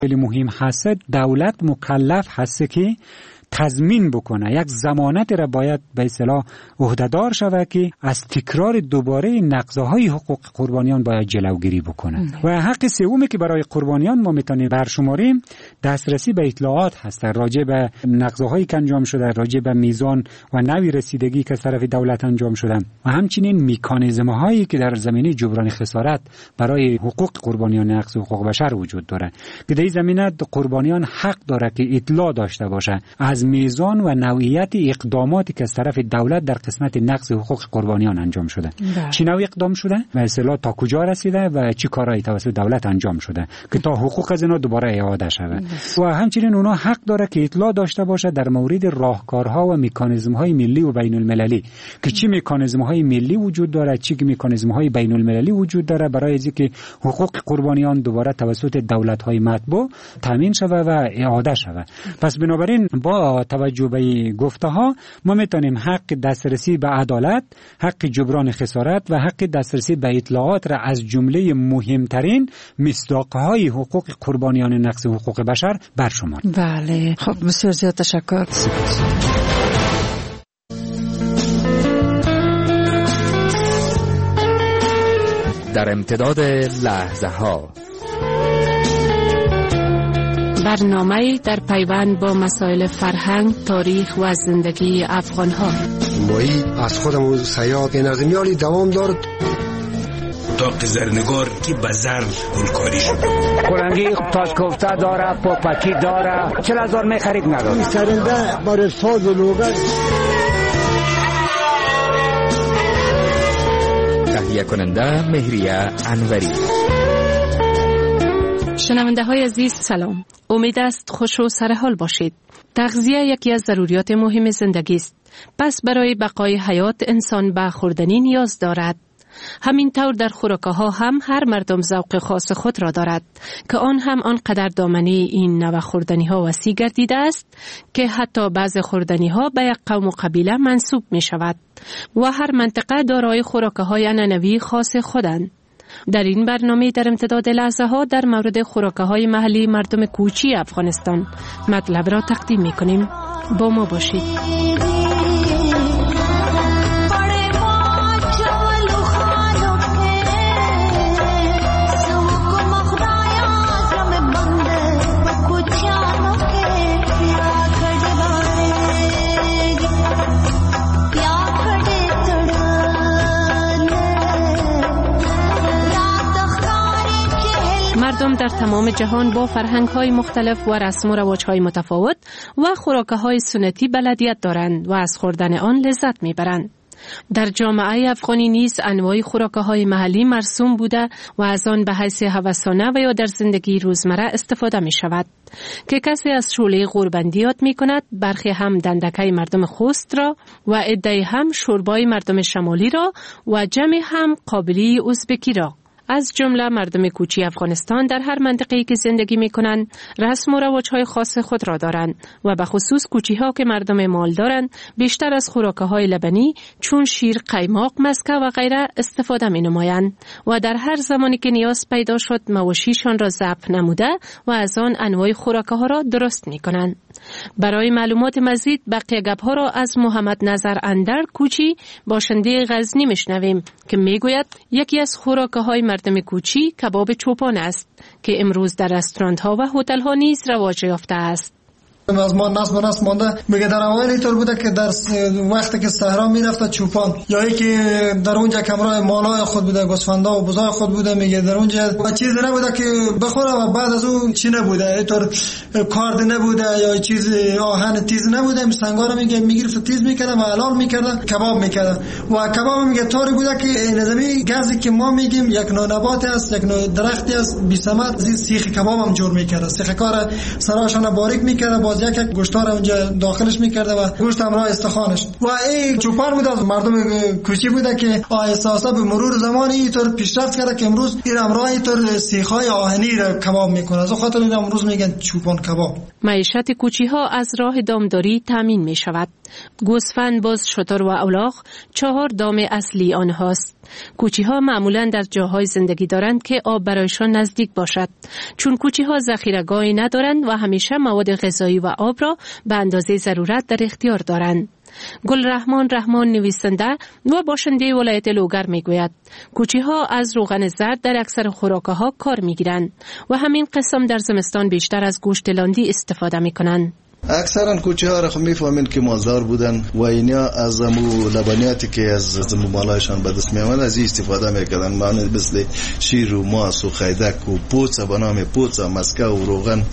خیلی مهم هست، دولت مکلف هست که تضمین بکنه، یک ضمانت را باید به اصطلاح عهده‌دار شود که از تکرار دوباره نقض‌های حقوق قربانیان باید جلوگیری بکنه. و حق سومی که برای قربانیان ما میتونیم برشماریم، دسترسی به اطلاعات هست راجع به نقض‌هایی که انجام شده، راجع به میزان و نوع رسیدگی که از طرف دولت انجام شده و همچنین مکانیزم‌هایی که در زمینه جبران خسارت برای حقوق قربانیان نقض حقوق بشر وجود داره که در این زمینه قربانیان حق داره که اطلاع داشته باشه از میزان و نوعیت اقداماتی که از طرف دولت در قسمت نقض حقوق قربانیان انجام شده. چه نوع اقدام شده و اصطلاح تا کجا رسیده و چه کارهایی توسط دولت انجام شده که تا حقوق از اینا دوباره اعاده شود. و همچنین اونا حق داره که اطلاع داشته باشه در مورد راهکارها و مکانیزم‌های ملی و بین المللی که چه مکانیزم‌های ملی وجود داره، چه مکانیزم‌های بین المللی وجود داره برای اینکه حقوق قربانیان دوباره توسط دولت‌های مطبوع تامین شود و اعاده شود. پس بنابراین با توجه به گفته‌ها ما میتونیم حق دسترسی به عدالت، حق جبران خسارت و حق دسترسی به اطلاعات را از جمله مهمترین مصداق‌های حقوق قربانیان نقض حقوق بشر برشماریم. بله، خب بسیار زیاد تشکر. در امتداد لحظه ها، برنامه در پیوند با مسائل فرهنگ، تاریخ و زندگی افغان‌ها. مایی از خودم سیاد نظمیالی دوام دارد. داغ زرنگار که بزر گلکاری شد. کلنگی تاج کوفته داره، پاپکی داره، 40,000 می خرید نداره. سرنده برای ساز و لوگن. تهیه کننده مهریه انوری. شنونده های عزیز سلام. امید است خوش و سرحال باشید. تغذیه یکی از ضروریات مهم زندگی است. پس برای بقای حیات انسان به خوردنی نیاز دارد. همینطور در خوراک‌ها هم هر مردم ذوق خاص خود را دارد که آن هم آنقدر دامنه این نوع خوردنی‌ها وسیع گردیده است که حتی بعض خوردنی‌ها به یک قوم و قبیله منسوب می‌شود و هر منطقه دارای خوراک‌های عنعنوی خاص خودند. در این برنامه در امتداد لحظه ها در مورد خوراک‌های محلی مردم کوچی افغانستان مطلب را تقدیم می‌کنیم. با ما باشید. مردم در تمام جهان با فرهنگ‌های مختلف و رسم و رواج‌های متفاوت و خوراک‌های سنتی بلدیت دارند و از خوردن آن لذت می‌برند. در جامعه افغانی نیز انواع خوراک‌های محلی مرسوم بوده و از آن به حیث هوسانه و یا در زندگی روزمره استفاده می‌شود که کسی از شعله غوربندی یاد می‌کند، برخی هم دندکه مردم خوست را و عده‌ای هم شوربای مردم شمالی را و جمعی هم قابلی ازبکی را. از جمله مردم کوچی افغانستان در هر منطقه‌ای که زندگی می‌کنند رسم و رواج‌های خاص خود را دارند و به خصوص کوچی‌ها که مردم مال دارند بیشتر از خوراک‌های لبنی چون شیر، قیماق، مسکه و غیره استفاده می‌نمایند و در هر زمانی که نیاز پیدا شد مواشیشان را ذبح نموده و از آن انواع خوراک‌ها را درست می‌کنند. برای معلومات مزید بقیه گپ‌ها را از محمد نظر اندر کوچی باشنده غزنی میشنویم که میگوید یکی از خوراک‌های مردم کوچی کباب چوپان است که امروز در رستوران‌ها و هتل‌ها نیز رواج یافته است. از ما نسل مانده میگه در اوایل اینطور بوده که در وقتی که صحرا میرفت چوپان یا یکی در اونجا کمرای مالای خود بوده، گوسفندا و بزای خود بوده، میگه در اونجا چیزی نبوده که بخوره و بعد از اون چی نبوده، اینطور کارد نبوده یا چیز آهن تیز نبوده، سنگار میگه میگرفت تیز میکرد و حلال میکرد، کباب میکرد و کباب میگه طوری بوده که نظامی گازی که ما میگیم یک نوع نبات است، یک نوع درختی است، بی ثمر، از سیخ کباب هم جور میکرد، سیخ کار سراشون باریک میکرد، باز یک گوشتار اونجا داخلش میکرده و گوشت همراه استخوانش و این چوپان بود از مردم کوچی بوده که احساسا به مرور زمان اینطور پیشرفت کرده که امروز این همراه اینطور سیخای آهنی را کباب میکنه، از خاطر این امروز میگن چوپان کباب. معیشت کوچی ها از راه دامداری تامین می شود گوسفند، بز، شتر و الاغ 4 دام اصلی آنهاست. کوچی‌ها معمولاً در جاهای زندگی دارند که آب برایشان نزدیک باشد، چون کوچی‌ها ذخیره‌گاهی ندارند و همیشه مواد غذایی و آب را به اندازه ضرورت در اختیار دارند. گل رحمان نویسنده و باشنده ولایت لوگر میگوید کوچی‌ها از روغن زرد در اکثر خوراک‌ها کار میگیرند و همین قسم در زمستان بیشتر از گوشت لاندی استفاده میکنند. اکثرا کوچه ها را خب میفهمین که مازدار بودن و اینا از امو لبنیاتی که از مالایشان به دست میامد از این استفاده میکردن، معنی مثل شیر و ماس و خیدک و پوڅه به نام پوڅه، مسکه و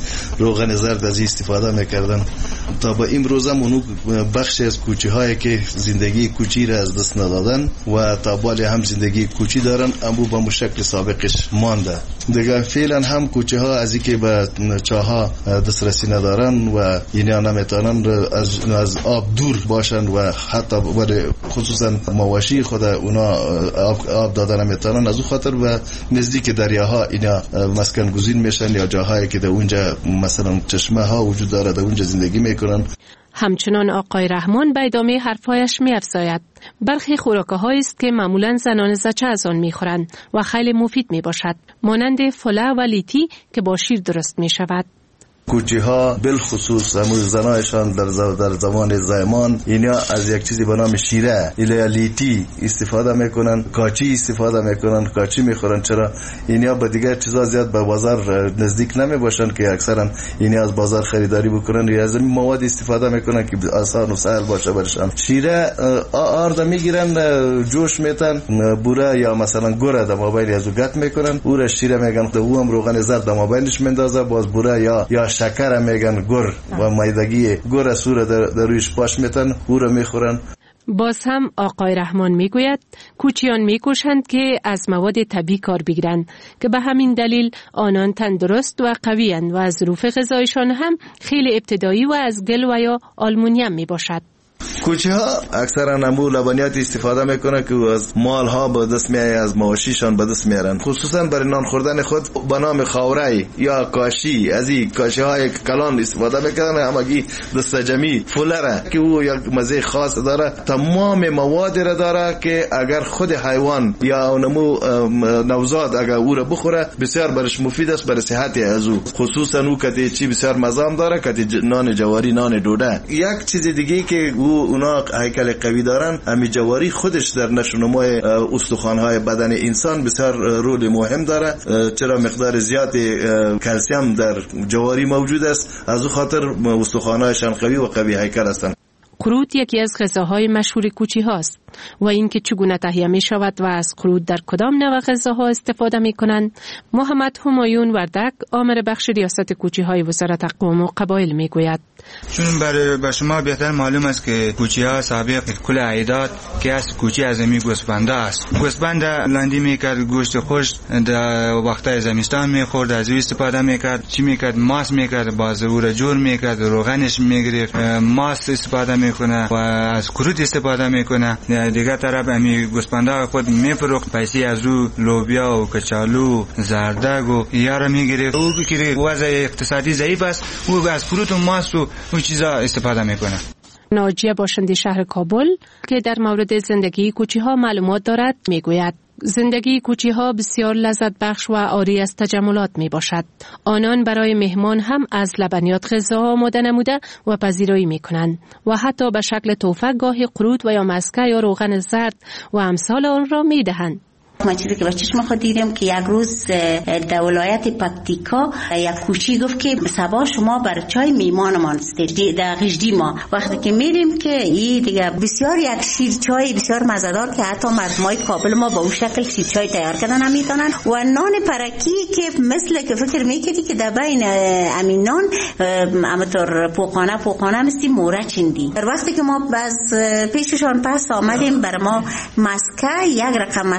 روغن زرد از این استفاده میکردن. تا به امروز هم اونو بخشی از کوچه هایی که زندگی کوچی را از دست ندادن و تا بالی هم زندگی کوچی دارن، امو به مشکل سابقش مانده. دیگه فعلا هم کوچه ها از اینکه به چاها دسترسی ندارن و اینا نمیتونن از آب دور باشن و حتی برای خصوصا مواشی خود اونا آب دادن نمیتونن، از اون خاطر و نزدیک دریاها اینا مسکن گزین میشن یا جاهایی که در اونجا مثلا چشمه ها وجود داره در اونجا زندگی میکنن. همچنان آقای رحمان به ادامه حرفایش می‌افزاید برخی خوراک‌هایی است که معمولاً زنان زچه از آن می‌خورند و خیلی مفید میباشد، مانند فله و لیتی که با شیر درست میشود. کوچی ها بالخصوص زنایشان در زمان زایمان اینا از یک چیزی به نام شیره یا لیتی استفاده میکنن، کاچی استفاده میکنن، کاچی میخورن. چرا؟ اینا با دیگر چیزا زیاد به بازار نزدیک نمیباشن که اکثرا اینا از بازار خریداری بکنن یا از این مواد استفاده میکنن که آسان و سهل باشه برشان. شیره آرد میگیرن، جوش میتن، بوره یا مثلا گوره در مابین ازو گت میکنن، او را شیره میگن. او هم روغن زرد در مابینش میندازه، باز بوره یا شکر میگن گر و مایدگی گر سوره در رویش پاش میتن، او را میخورن. باز هم آقای رحمان میگوید کوچیان میکوشند که از مواد طبیعی کار بگیرند که به همین دلیل آنان تندرست و قوی‌اند و از ظروف غذایشان هم خیلی ابتدایی و از گل و یا آلومینیوم میباشد. کوچه ها اکثرا نمو لبنیات استفاده میکنن که از مال ها به دست میای، از مواشیشان به دست میارن، خصوصا برای نان خوردن خود به نام خاوره یا کاشی. از این کاشی های کلان استفاده میکنن، همگی دستجمی فولره که او یک مزه خاص داره، تمام مواد را داره که اگر خود حیوان یا نمو نوزاد اگر او را بخوره بسیار برش مفید است برای صحت از او. خصوصا او کتی چی بسیار مزام داره، کتی نان جواری، نان دوده. یک چیز دیگه که اونا هیکل قوی دارن، امی جواری خودش در نشونمای استخوان‌های بدن انسان بسیار رول مهم داره. چرا؟ مقدار زیاد کلسیم در جواری موجود است، از او خاطر استخوان‌هایشان قوی و قوی هیکل هستند. قروت یکی از غذاهای مشهور کوچی هاست و اینکه چگونه تهیه می شود و از قروت در کدام نوع غذاها استفاده می کنند، محمد همایون وردک آمر بخش ریاست کوچی های وزارت اقوام و قبایل می گوید. چون برای شما بهتر معلوم است که کوچی ها سابق کل عیدات که از کوچی از امی گوسفنده است. گوسفند لاندی می کرد، گوشت خوش در وقتای زمستان می خورد، از او استفاده می کرد. چی می کرد؟ ماست می کرد، باز او را جور می کرد، روغنش می گرفت، ماست استفاده می کنه و از کروت استفاده میکنه. دیگه طرف امی گوسفندا خود میفروخت، پیسه از او لوبیا و کچالو، زردگ و یارا میگیره. او که وضع اقتصادی ضعیف است، او از کروت و ماست و اون چیزا استفاده میکنه. ناجیه باشنده شهر کابل که در مورد زندگی کوچی ها معلومات دارد میگوید زندگی کوچی ها بسیار لذت بخش و عاری از تجملات می باشد. آنان برای مهمان هم از لبنیات غذا آماده نموده و پذیرایی می کنند و حتی به شکل تحفه گاهی قروت و یا مسکه یا روغن زرد و امثال آن را می دهند. ما چیزی که با چشم خود دیدم که یک روز در ولایت پکتیکا یک کوچی گفت که صبح شما برای چای میمانمان هستید در غجدی ما. وقتی که میریم که این دیگه بسیار یک شیر چای بسیار مزه‌دار که حتی مردمای کابل ما با اون شکل شیر چای تیار کردن نمیتونن و نان پرکی که مثل که فکر میکردی که در بین امین نان امطور پوقانه مثل موره چندی. در وقتی که ما باز پیششان پس آمدیم برای ما مسکه یک رقم مسکه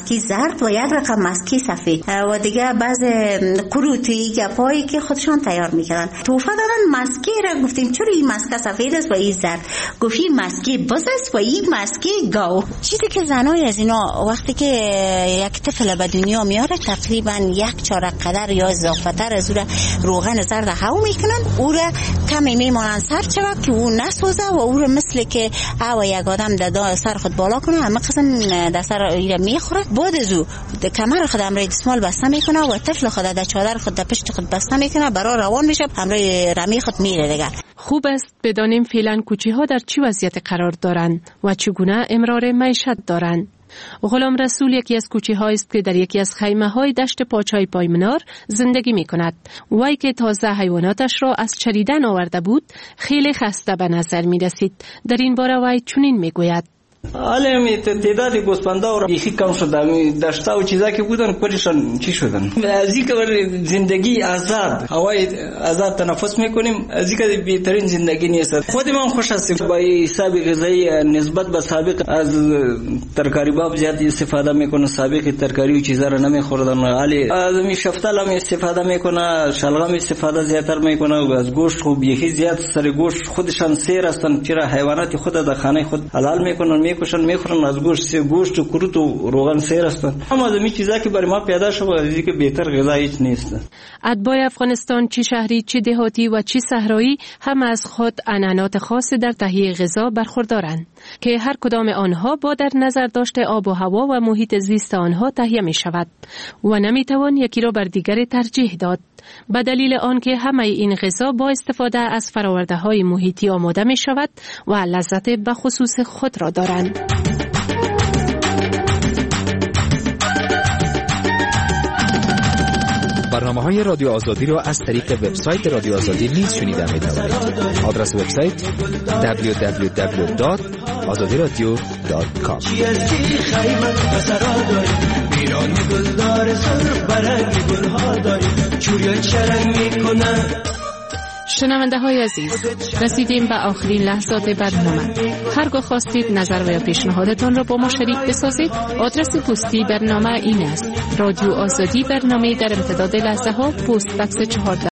مسکی زرد و یک رقم مسکی سفید و دیگه بعض کروتی گپایی که خودشان تیار میکردن. توفه دادن مسکی را، گفتیم چرا این مسکه سفید است و این زرد؟ گفت این مسکی بز است و این مسکی گاو. چیزی که زنای از اینا وقتی که یک طفل به دنیا میاره تقریبا 1/4 قدر یا اضافه تر از روغن زرد هاو میکنن، او را کمی میمانن سر چرا که او نسوزه و او را مثل که او یک آدم در سر خود بالا کنه همه قسم در سر ایره میخوره. بعد از او کمر خود امرای دستمال بسته میکنه و طفل خود در چادر خود در پشت خود بسته میکنه، برای روان میشه امرای رمی خود میره دیگر. خوب است بدانیم فعلا کوچی ها در چه وضعیت قرار دارند و چگونه امرار معیشت دارند. غلام رسول یکی از کوچی هایی است که در یکی از خیمه های دشت پاچای پایمنار زندگی می کند. وی که تازه حیواناتش را از چریدن آورده بود خیلی خسته به نظر می رسید. در این باره وی چنین می گوید: حالا تعداد گوسفندا رو بیخی کم شد، دشتا و چیزا که بودن کلشان چی شدن. از این که زندگی آزاد، هوای آزاد تنفس میکنیم، از این که بهترین زندگی نیست. خود من خوش هستم با حساب غذایی نسبت به سابق از ترکاری باب زیاد استفاده میکنه. سابق ترکاری و چیزا رو نمیخوردن، ولی از می شفتال هم استفاده میکنه، شلغم استفاده زیاتر میکنه و از گوشت خوب بیخی زیاد سر گوشت خودشان سیر هستن، چرا حیوانات خود در خانه خود حلال میکنن میکشن میخورن، از گوشت و کروت و روغن سیر هستن. اما از این چیزا که برای ما پیدا شد از اینکه بهتر غذا هیچ نیست. اتباع افغانستان چه شهری چه دهاتی و چه صحرایی هم از خود عنعنات خاص در تهیه غذا برخوردارند که هر کدام آنها با در نظر داشته آب و هوا و محیط زیست آنها تهیه می شود و نمیتوان یکی را بر دیگری ترجیح داد، به دلیل آنکه همه این غذا با استفاده از فرآورده‌های محیطی آماده می شود و لذت به خصوص خود را دارند. برنامه‌های رادیو آزادی را از طریق وبسایت رادیو آزادی نیز شنیده می‌توانید. آدرس وبسایت www.azadiradio.com. شنونده های عزیز، رسیدیم به آخرین لحظات برنامه. هرگاه خواستید نظر و یا پیشنهادتان را با ما شریک بسازید، آدرس پستی برنامه این است: رادیو آزادی، برنامه در امتداد لحظه ها، پست بکس 14